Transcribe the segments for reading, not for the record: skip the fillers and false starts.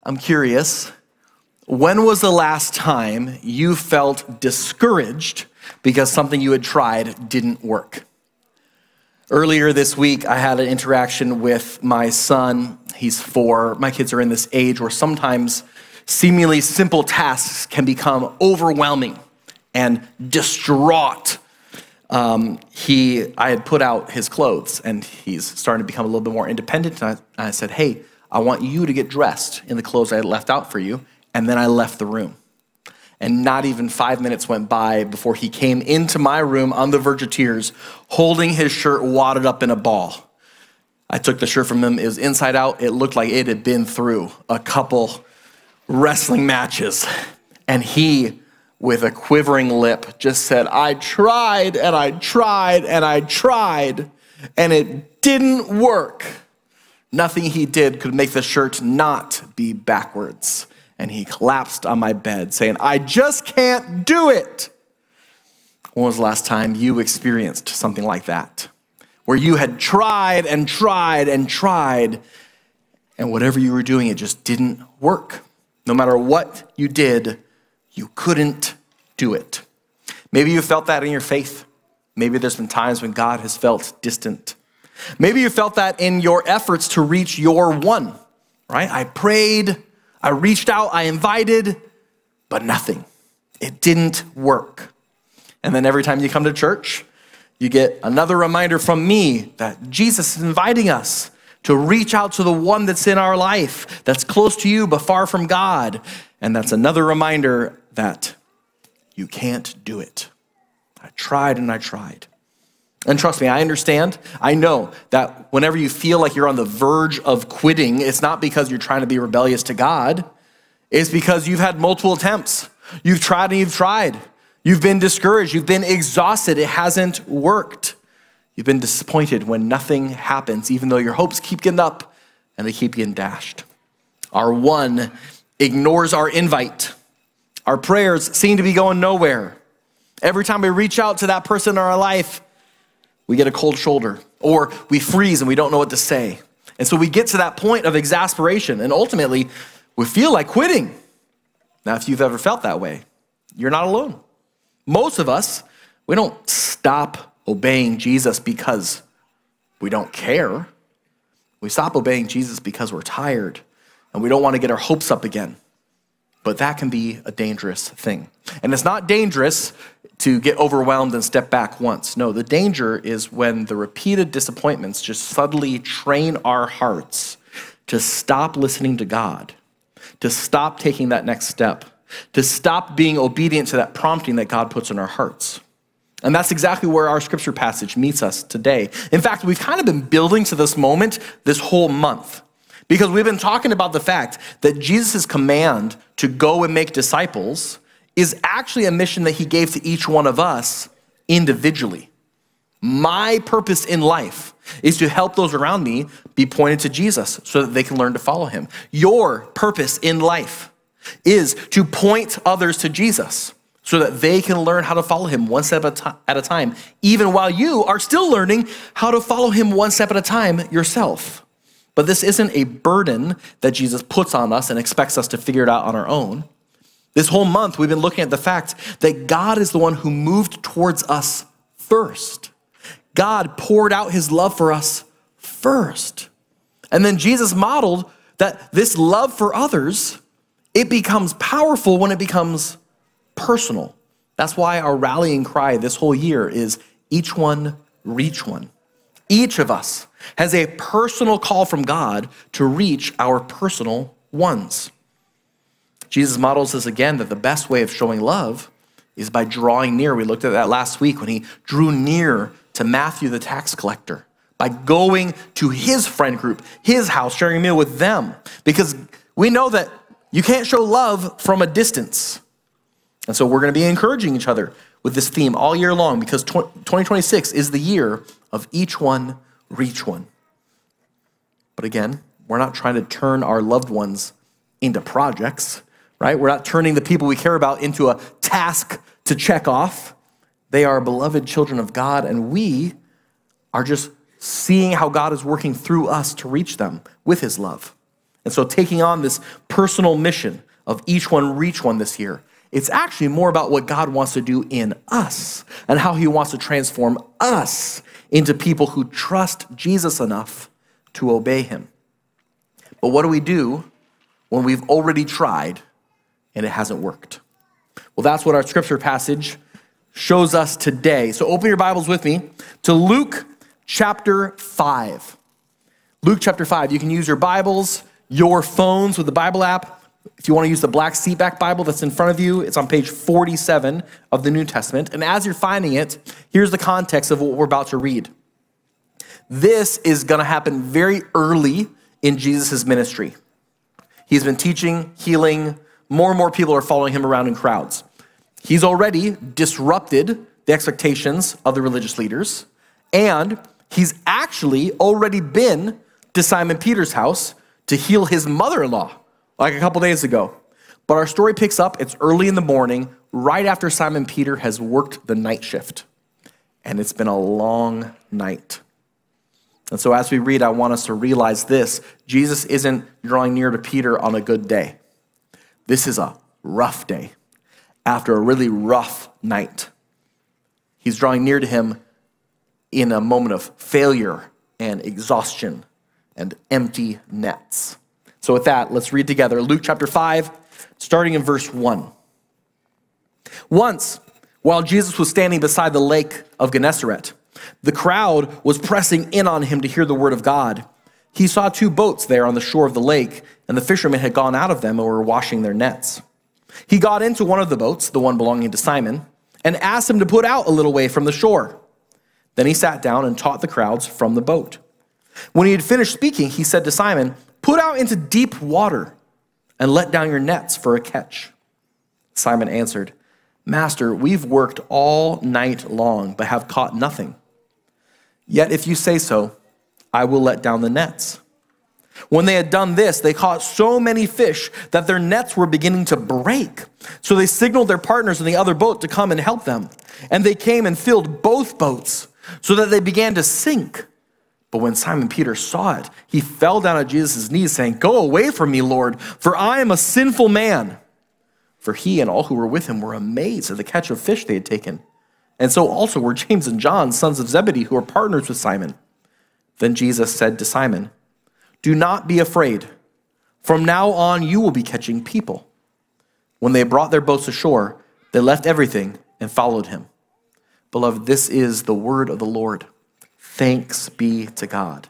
I'm curious, when was the last time you felt discouraged because something you had tried didn't work? Earlier this week, I had an interaction with my son. He's 4. My kids are in this age where sometimes seemingly simple tasks can become overwhelming and distraught. I had put out his clothes, and he's starting to become a little bit more independent. And I said, hey, I want you to get dressed in the clothes I had left out for you. And then I left the room. And not even 5 minutes went by before he came into my room on the verge of tears, holding his shirt wadded up in a ball. I took the shirt from him. It was inside out. It looked like it had been through a couple wrestling matches. And he, with a quivering lip, just said, I tried and I tried and I tried, and it didn't work. Nothing he did could make the shirt not be backwards. And he collapsed on my bed saying, I just can't do it. When was the last time you experienced something like that? Where you had tried and tried and tried, and whatever you were doing, it just didn't work. No matter what you did, you couldn't do it. Maybe you felt that in your faith. Maybe there's been times when God has felt distant. Maybe you felt that in your efforts to reach your one, right? I prayed, I reached out, I invited, but nothing. It didn't work. And then every time you come to church, you get another reminder from me that Jesus is inviting us to reach out to the one that's in our life, that's close to you but far from God. And that's another reminder that you can't do it. I tried and I tried. And trust me, I understand. I know that whenever you feel like you're on the verge of quitting, it's not because you're trying to be rebellious to God. It's because you've had multiple attempts. You've tried and you've tried. You've been discouraged. You've been exhausted. It hasn't worked. You've been disappointed when nothing happens, even though your hopes keep getting up and they keep getting dashed. Our one ignores our invite. Our prayers seem to be going nowhere. Every time we reach out to that person in our life, we get a cold shoulder, or we freeze and we don't know what to say. And so we get to that point of exasperation, and ultimately, we feel like quitting. Now, if you've ever felt that way, you're not alone. Most of us, we don't stop obeying Jesus because we don't care. We stop obeying Jesus because we're tired, and we don't want to get our hopes up again. But that can be a dangerous thing. And it's not dangerous to get overwhelmed and step back once. No, the danger is when the repeated disappointments just subtly train our hearts to stop listening to God, to stop taking that next step, to stop being obedient to that prompting that God puts in our hearts. And that's exactly where our scripture passage meets us today. In fact, we've kind of been building to this moment this whole month, because we've been talking about the fact that Jesus' command to go and make disciples is actually a mission that he gave to each one of us individually. My purpose in life is to help those around me be pointed to Jesus so that they can learn to follow him. Your purpose in life is to point others to Jesus so that they can learn how to follow him one step at a time, even while you are still learning how to follow him one step at a time yourself. But this isn't a burden that Jesus puts on us and expects us to figure it out on our own. This whole month, we've been looking at the fact that God is the one who moved towards us first. God poured out his love for us first. And then Jesus modeled that this love for others, it becomes powerful when it becomes personal. That's why our rallying cry this whole year is each one, reach one. Each of us has a personal call from God to reach our personal ones. Jesus models this again, that the best way of showing love is by drawing near. We looked at that last week when he drew near to Matthew the tax collector, by going to his friend group, his house, sharing a meal with them, because we know that you can't show love from a distance. And so we're going to be encouraging each other with this theme all year long, because 2026 is the year of each one, reach one. But again, we're not trying to turn our loved ones into projects, right? We're not turning the people we care about into a task to check off. They are beloved children of God, and we are just seeing how God is working through us to reach them with his love. And so taking on this personal mission of each one reach one this year, it's actually more about what God wants to do in us and how he wants to transform us into people who trust Jesus enough to obey him. But what do we do when we've already tried and it hasn't worked? Well, that's what our scripture passage shows us today. So open your Bibles with me to Luke chapter 5. Luke chapter 5. You can use your Bibles, your phones with the Bible app. If you want to use the black seatback Bible that's in front of you, it's on page 47 of the New Testament. And as you're finding it, here's the context of what we're about to read. This is going to happen very early in Jesus' ministry. He's been teaching, healing. More and more people are following him around in crowds. He's already disrupted the expectations of the religious leaders. And he's actually already been to Simon Peter's house to heal his mother-in-law like a couple days ago. But our story picks up, it's early in the morning, right after Simon Peter has worked the night shift. And it's been a long night. And so as we read, I want us to realize this. Jesus isn't drawing near to Peter on a good day. This is a rough day after a really rough night. He's drawing near to him in a moment of failure and exhaustion and empty nets. So with that, let's read together Luke chapter 5, starting in verse 1. Once, while Jesus was standing beside the lake of Gennesaret, the crowd was pressing in on him to hear the word of God. He saw 2 boats there on the shore of the lake, and the fishermen had gone out of them and were washing their nets. He got into one of the boats, the one belonging to Simon, and asked him to put out a little way from the shore. Then he sat down and taught the crowds from the boat. When he had finished speaking, he said to Simon, "Put out into deep water and let down your nets for a catch." Simon answered, "Master, we've worked all night long, but have caught nothing. Yet if you say so, I will let down the nets." When they had done this, they caught so many fish that their nets were beginning to break. So they signaled their partners in the other boat to come and help them. And they came and filled both boats so that they began to sink. But when Simon Peter saw it, he fell down at Jesus' knees, saying, "Go away from me, Lord, for I am a sinful man." For he and all who were with him were amazed at the catch of fish they had taken. And so also were James and John, sons of Zebedee, who were partners with Simon. Then Jesus said to Simon, "Do not be afraid. From now on you will be catching people." When they brought their boats ashore, they left everything and followed him. Beloved, this is the word of the Lord. Thanks be to God.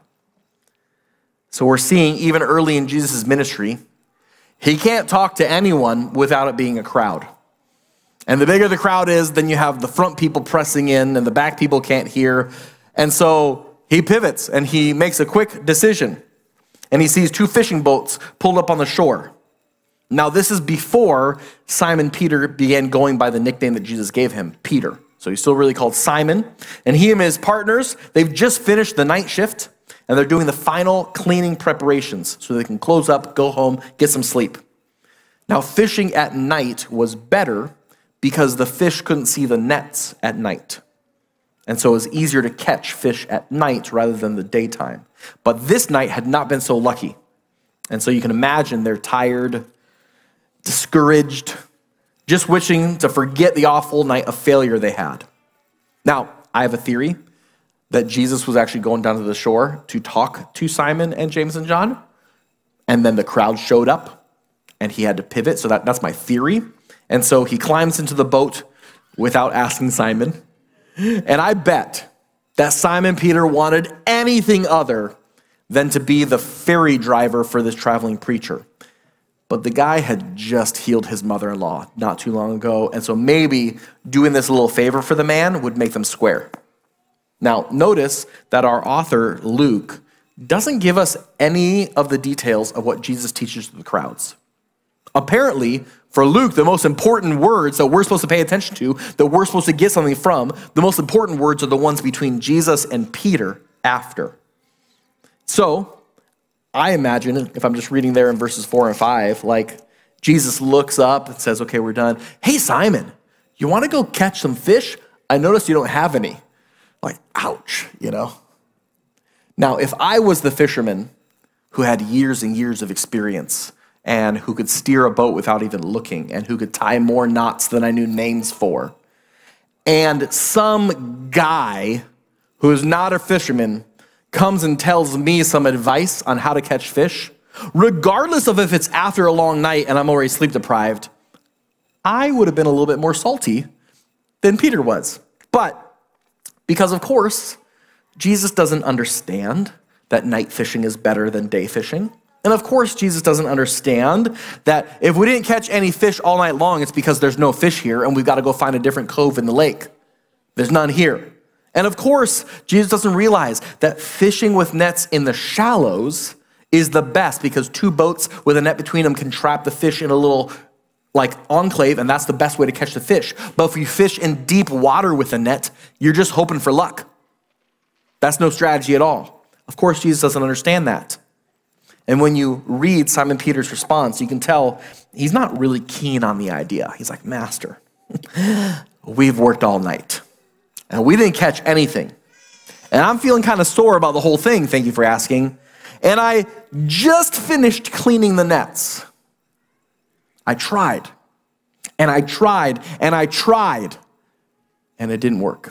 So we're seeing even early in Jesus' ministry, he can't talk to anyone without it being a crowd. And the bigger the crowd is, then you have the front people pressing in and the back people can't hear. And so he pivots and he makes a quick decision. And he sees 2 fishing boats pulled up on the shore. Now this is before Simon Peter began going by the nickname that Jesus gave him, Peter. So he's still really called Simon. And he and his partners, they've just finished the night shift. And they're doing the final cleaning preparations so they can close up, go home, get some sleep. Now fishing at night was better because the fish couldn't see the nets at night. And so it was easier to catch fish at night rather than the daytime. But this night had not been so lucky. And so you can imagine they're tired, discouraged, just wishing to forget the awful night of failure they had. Now, I have a theory that Jesus was actually going down to the shore to talk to Simon and James and John. And then the crowd showed up and he had to pivot. So that's my theory. And so he climbs into the boat without asking Simon. And I bet that Simon Peter wanted anything other than to be the ferry driver for this traveling preacher. But the guy had just healed his mother-in-law not too long ago. And so maybe doing this little favor for the man would make them square. Now, notice that our author, Luke, doesn't give us any of the details of what Jesus teaches to the crowds. Apparently, for Luke, the most important words that we're supposed to pay attention to, that we're supposed to get something from, the most important words are the ones between Jesus and Peter after. So, I imagine, if I'm just reading there in verses 4 and 5, like Jesus looks up and says, "Okay, we're done. Hey, Simon, you want to go catch some fish? I noticed you don't have any." Like, ouch, you know? Now, if I was the fisherman, who had years and years of experience and who could steer a boat without even looking and who could tie more knots than I knew names for. And some guy who is not a fisherman comes and tells me some advice on how to catch fish, regardless of if it's after a long night and I'm already sleep deprived, I would have been a little bit more salty than Peter was. But because, of course, Jesus doesn't understand that night fishing is better than day fishing. And of course, Jesus doesn't understand that if we didn't catch any fish all night long, it's because there's no fish here and we've got to go find a different cove in the lake. There's none here. And of course, Jesus doesn't realize that fishing with nets in the shallows is the best because two boats with a net between them can trap the fish in a little enclave, and that's the best way to catch the fish. But if you fish in deep water with a net, you're just hoping for luck. That's no strategy at all. Of course, Jesus doesn't understand that. And when you read Simon Peter's response, you can tell he's not really keen on the idea. He's like, Master, we've worked all night, and we didn't catch anything. And I'm feeling kind of sore about the whole thing, thank you for asking. And I just finished cleaning the nets. I tried, and I tried, and I tried, and it didn't work.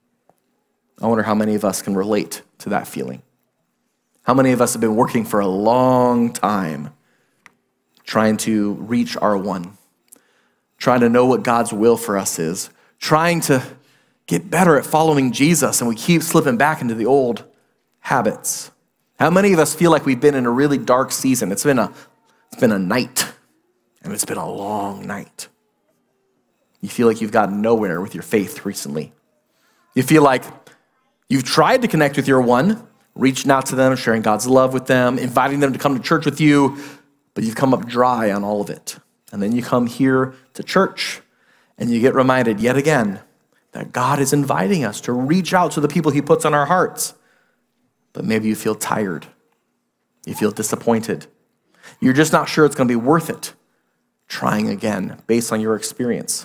I wonder how many of us can relate to that feeling. How many of us have been working for a long time, trying to reach our one, trying to know what God's will for us is, trying to get better at following Jesus, and we keep slipping back into the old habits. How many of us feel like we've been in a really dark season? It's been a night. And it's been a long night. You feel like you've gotten nowhere with your faith recently. You feel like you've tried to connect with your one, reaching out to them, sharing God's love with them, inviting them to come to church with you, but you've come up dry on all of it. And then you come here to church and you get reminded yet again that God is inviting us to reach out to the people he puts on our hearts. But maybe you feel tired. You feel disappointed. You're just not sure it's going to be worth it. Trying again based on your experience.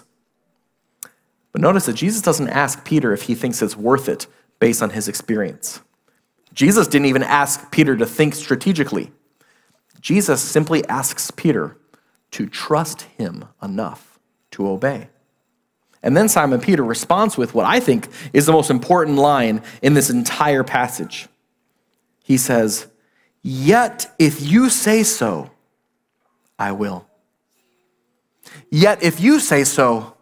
But notice that Jesus doesn't ask Peter if he thinks it's worth it based on his experience. Jesus didn't even ask Peter to think strategically. Jesus simply asks Peter to trust him enough to obey. And then Simon Peter responds with what I think is the most important line in this entire passage. He says, "Yet if you say so, I will." Yet if you say so,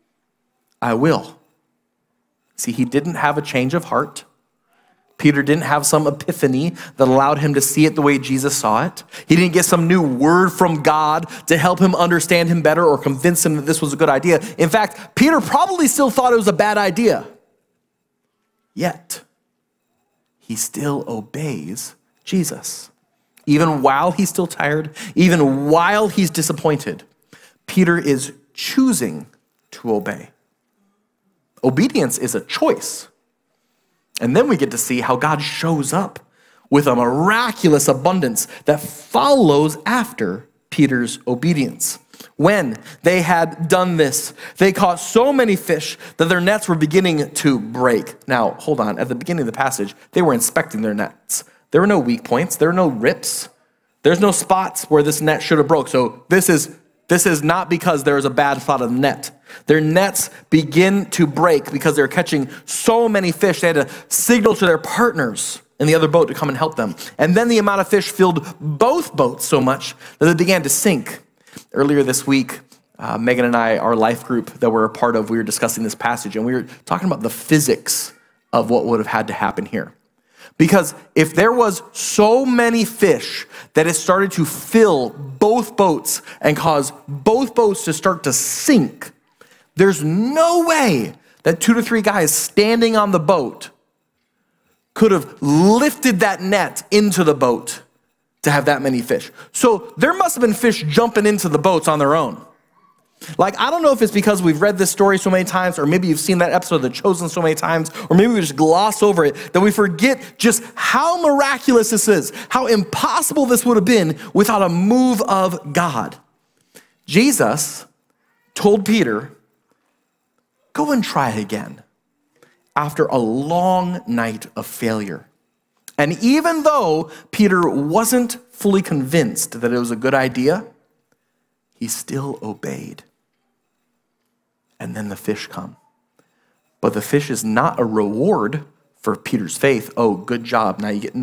I will. See, he didn't have a change of heart. Peter didn't have some epiphany that allowed him to see it the way Jesus saw it. He didn't get some new word from God to help him understand him better or convince him that this was a good idea. In fact, Peter probably still thought it was a bad idea. Yet, he still obeys Jesus. Even while he's still tired, even while he's disappointed, Peter is choosing to obey. Obedience is a choice. And then we get to see how God shows up with a miraculous abundance that follows after Peter's obedience. When they had done this, they caught so many fish that their nets were beginning to break. Now, hold on. At the beginning of the passage, they were inspecting their nets. There were no weak points. There were no rips. There's no spots where this net should have broke. So this is not because there is a bad spot of the net. Their nets begin to break because they're catching so many fish. They had to signal to their partners in the other boat to come and help them. And then the amount of fish filled both boats so much that they began to sink. Earlier this week, Megan and I, our life group that we're a part of, we were discussing this passage, and we were talking about the physics of what would have had to happen here. Because if there was so many fish that it started to fill both boats and cause both boats to start to sink, there's no way that 2 to 3 guys standing on the boat could have lifted that net into the boat to have that many fish. So there must have been fish jumping into the boats on their own. Like, I don't know if it's because we've read this story so many times, or maybe you've seen that episode of The Chosen so many times, or maybe we just gloss over it, that we forget just how miraculous this is, how impossible this would have been without a move of God. Jesus told Peter, go and try it again after a long night of failure. And even though Peter wasn't fully convinced that it was a good idea, he still obeyed. And then the fish come. But the fish is not a reward for Peter's faith. Oh, good job. Now you get...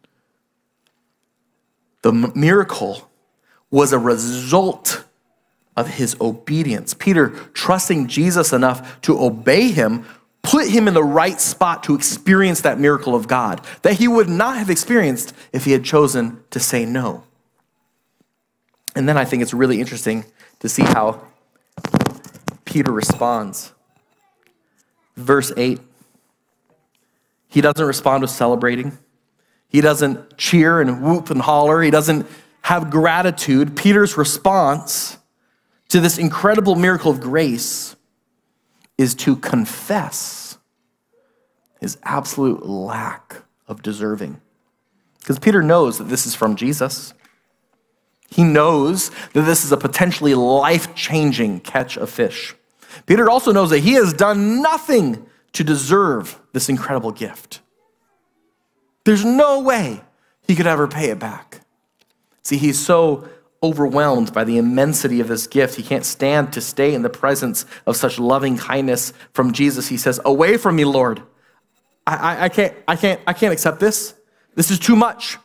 The miracle was a result of his obedience. Peter, trusting Jesus enough to obey him, put him in the right spot to experience that miracle of God that he would not have experienced if he had chosen to say no. And then I think it's really interesting to see how Peter responds. Verse 8, he doesn't respond with celebrating. He doesn't cheer and whoop and holler. He doesn't have gratitude. Peter's response to this incredible miracle of grace is to confess his absolute lack of deserving. Because Peter knows that this is from Jesus. He knows that this is a potentially life-changing catch of fish. Peter also knows that he has done nothing to deserve this incredible gift. There's no way he could ever pay it back. See, he's so overwhelmed by the immensity of this gift. He can't stand to stay in the presence of such loving kindness from Jesus. He says, "Away from me, Lord. I can't accept this. This is too much."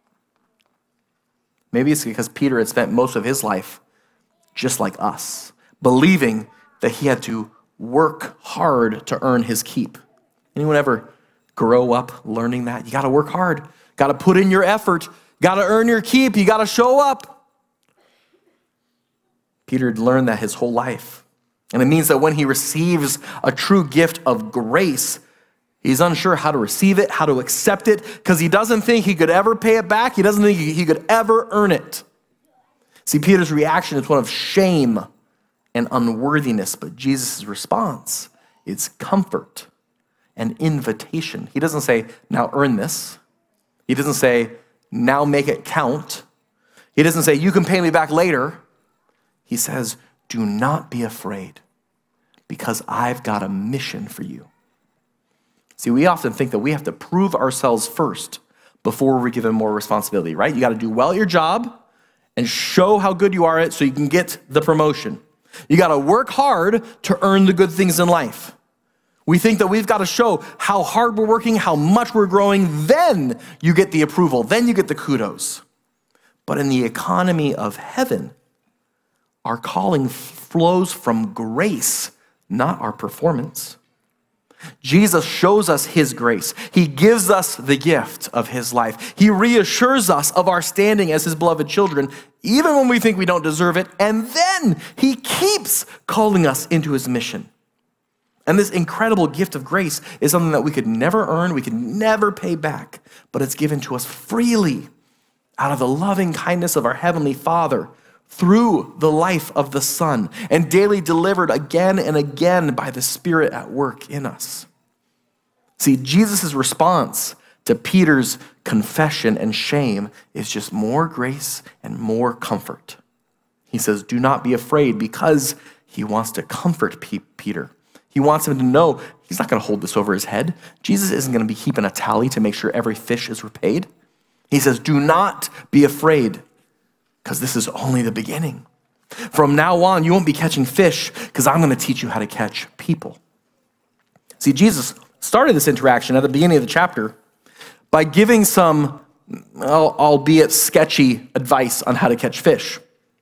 Maybe it's because Peter had spent most of his life just like us, believing that he had to work hard to earn his keep. Anyone ever grow up learning that? You got to work hard. Got to put in your effort. Got to earn your keep. You got to show up. Peter had learned that his whole life. And it means that when he receives a true gift of grace, he's unsure how to receive it, how to accept it, because he doesn't think he could ever pay it back. He doesn't think he could ever earn it. See, Peter's reaction is one of shame and unworthiness, but Jesus' response is comfort and invitation. He doesn't say, "Now earn this." He doesn't say, "Now make it count." He doesn't say, "You can pay me back later." He says, "Do not be afraid, because I've got a mission for you." See, we often think that we have to prove ourselves first before we're given more responsibility, right? You got to do well at your job and show how good you are at it so you can get the promotion. You got to work hard to earn the good things in life. We think that we've got to show how hard we're working, how much we're growing, then you get the approval, then you get the kudos. But in the economy of heaven, our calling flows from grace, not our performance. Jesus shows us his grace. He gives us the gift of his life. He reassures us of our standing as his beloved children, even when we think we don't deserve it. And then he keeps calling us into his mission. And this incredible gift of grace is something that we could never earn, we could never pay back, but it's given to us freely out of the loving kindness of our Heavenly Father through the life of the Son and daily delivered again and again by the Spirit at work in us. See, Jesus' response to Peter's confession and shame is just more grace and more comfort. He says, "Do not be afraid," because he wants to comfort Peter. He wants him to know he's not going to hold this over his head. Jesus isn't going to be keeping a tally to make sure every fish is repaid. He says, "Do not be afraid," because this is only the beginning. From now on, you won't be catching fish because I'm going to teach you how to catch people. See, Jesus started this interaction at the beginning of the chapter by giving some, albeit sketchy, advice on how to catch fish.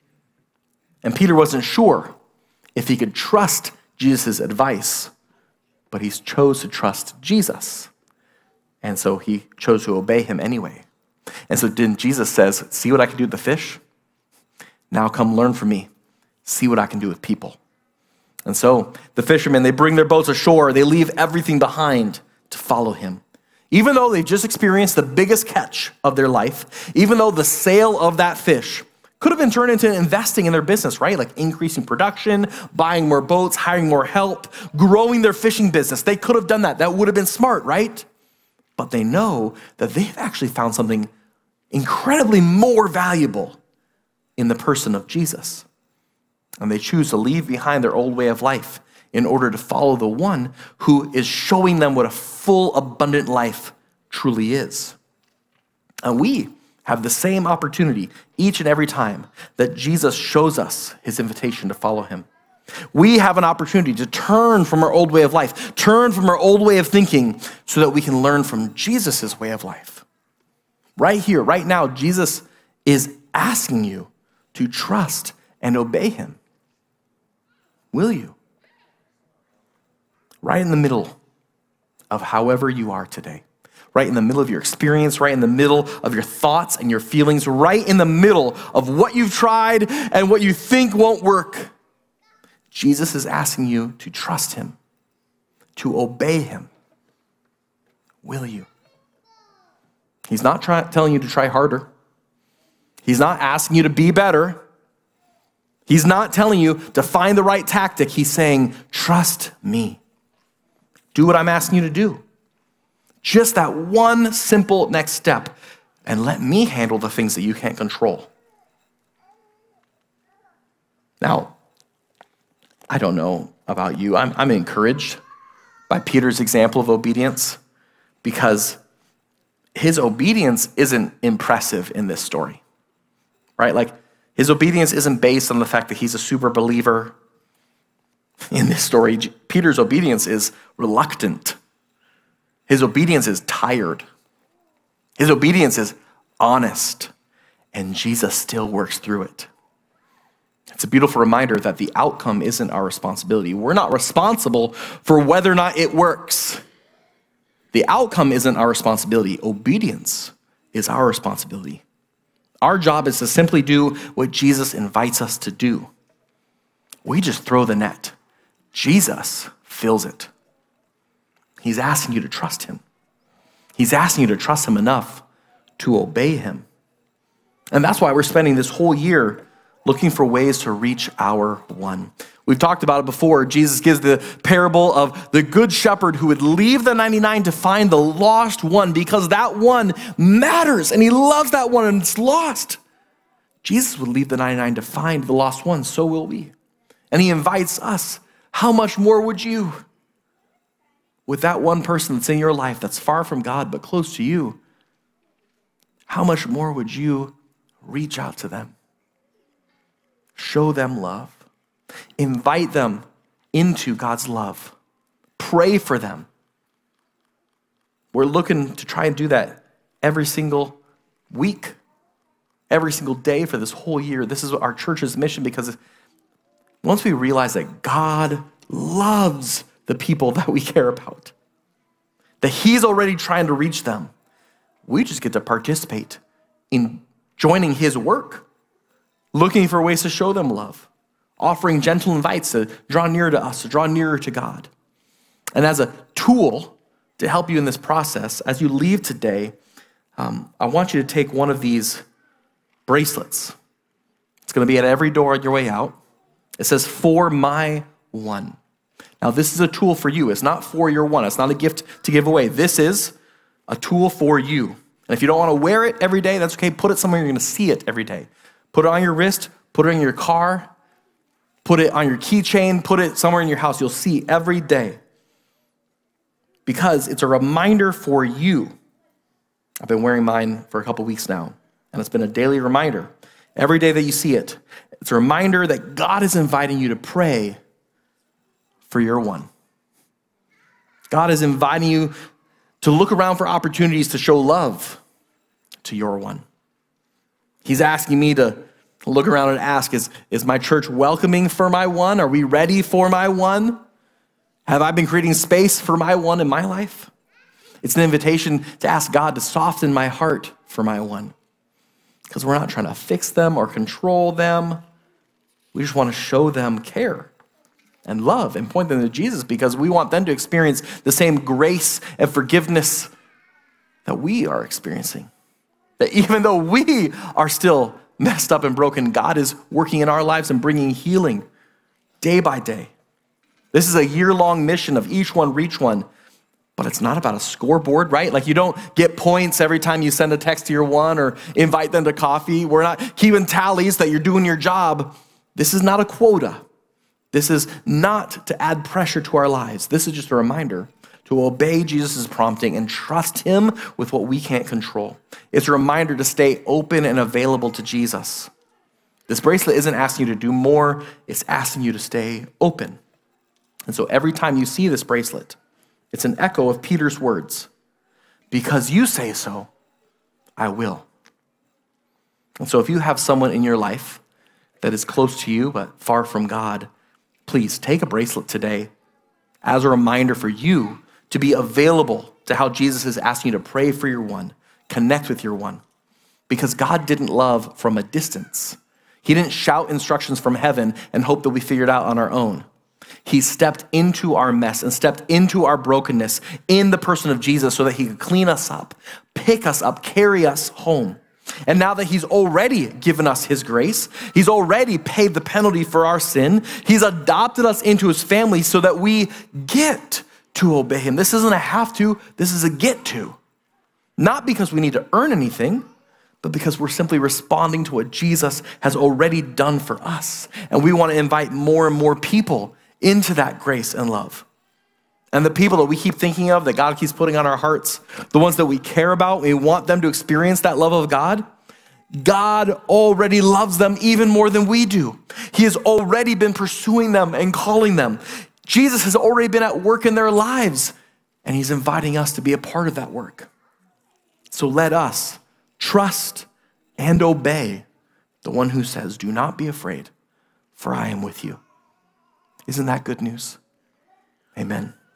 And Peter wasn't sure if he could trust Jesus' advice, but he chose to trust Jesus. And so he chose to obey him anyway. And so then Jesus says, "See what I can do with the fish? Now come learn from me. See what I can do with people." And so the fishermen, they bring their boats ashore. They leave everything behind to follow him. Even though they've just experienced the biggest catch of their life, even though the sale of that fish could have been turned into investing in their business, right? Like increasing production, buying more boats, hiring more help, growing their fishing business. They could have done that. That would have been smart, right? But they know that they've actually found something incredibly more valuable in the person of Jesus. And they choose to leave behind their old way of life in order to follow the one who is showing them what a full, abundant life truly is. And we have the same opportunity each and every time that Jesus shows us his invitation to follow him. We have an opportunity to turn from our old way of life, turn from our old way of thinking so that we can learn from Jesus' way of life. Right here, right now, Jesus is asking you to trust and obey him. Will you? Right in the middle of however you are today. Right in the middle of your experience, right in the middle of your thoughts and your feelings, right in the middle of what you've tried and what you think won't work. Jesus is asking you to trust him, to obey him. Will you? He's not telling you to try harder. He's not asking you to be better. He's not telling you to find the right tactic. He's saying, trust me. Do what I'm asking you to do. Just that one simple next step, and let me handle the things that you can't control. Now, I don't know about you. I'm encouraged by Peter's example of obedience because his obedience isn't impressive in this story, right? Like, his obedience isn't based on the fact that he's a super believer. In this story, Peter's obedience is reluctant. His obedience is tired. His obedience is honest, and Jesus still works through it. It's a beautiful reminder that the outcome isn't our responsibility. We're not responsible for whether or not it works. The outcome isn't our responsibility. Obedience is our responsibility. Our job is to simply do what Jesus invites us to do. We just throw the net. Jesus fills it. He's asking you to trust him. He's asking you to trust him enough to obey him. And that's why we're spending this whole year looking for ways to reach our one. We've talked about it before. Jesus gives the parable of the good shepherd who would leave the 99 to find the lost one because that one matters and he loves that one and it's lost. Jesus would leave the 99 to find the lost one, so will we. And he invites us. How much more would you? With that one person that's in your life that's far from God but close to you, how much more would you reach out to them? Show them love. Invite them into God's love. Pray for them. We're looking to try and do that every single week, every single day for this whole year. This is our church's mission because once we realize that God loves the people that we care about, that he's already trying to reach them, we just get to participate in joining his work, looking for ways to show them love, offering gentle invites to draw near to us, to draw nearer to God. And as a tool to help you in this process, as you leave today, I want you to take one of these bracelets. It's going to be at every door on your way out. It says, "For my one." Now, this is a tool for you. It's not for your one. It's not a gift to give away. This is a tool for you. And if you don't want to wear it every day, that's okay. Put it somewhere you're going to see it every day. Put it on your wrist. Put it in your car. Put it on your keychain. Put it somewhere in your house. You'll see every day. Because it's a reminder for you. I've been wearing mine for a couple weeks now, and it's been a daily reminder. Every day that you see it, it's a reminder that God is inviting you to pray for your one. God is inviting you to look around for opportunities to show love to your one. He's asking me to look around and ask, is my church welcoming for my one? Are we ready for my one? Have I been creating space for my one in my life? It's an invitation to ask God to soften my heart for my one. Because we're not trying to fix them or control them. We just want to show them care and love and point them to Jesus because we want them to experience the same grace and forgiveness that we are experiencing. That even though we are still messed up and broken, God is working in our lives and bringing healing day by day. This is a year-long mission of each one reach one, but it's not about a scoreboard, right? Like you don't get points every time you send a text to your one or invite them to coffee. We're not keeping tallies that you're doing your job. This is not a quota. This is not to add pressure to our lives. This is just a reminder to obey Jesus' prompting and trust him with what we can't control. It's a reminder to stay open and available to Jesus. This bracelet isn't asking you to do more, it's asking you to stay open. And so every time you see this bracelet, it's an echo of Peter's words. Because you say so, I will. And so if you have someone in your life that is close to you but far from God, please take a bracelet today as a reminder for you to be available to how Jesus is asking you to pray for your one, connect with your one. Because God didn't love from a distance. He didn't shout instructions from heaven and hope that we figured out on our own. He stepped into our mess and stepped into our brokenness in the person of Jesus so that he could clean us up, pick us up, carry us home. And now that he's already given us his grace, he's already paid the penalty for our sin, he's adopted us into his family so that we get to obey him. This isn't a have to, this is a get to. Not because we need to earn anything, but because we're simply responding to what Jesus has already done for us. And we want to invite more and more people into that grace and love. And the people that we keep thinking of, that God keeps putting on our hearts, the ones that we care about, we want them to experience that love of God, God already loves them even more than we do. He has already been pursuing them and calling them. Jesus has already been at work in their lives, and he's inviting us to be a part of that work. So let us trust and obey the one who says, do not be afraid, for I am with you. Isn't that good news? Amen.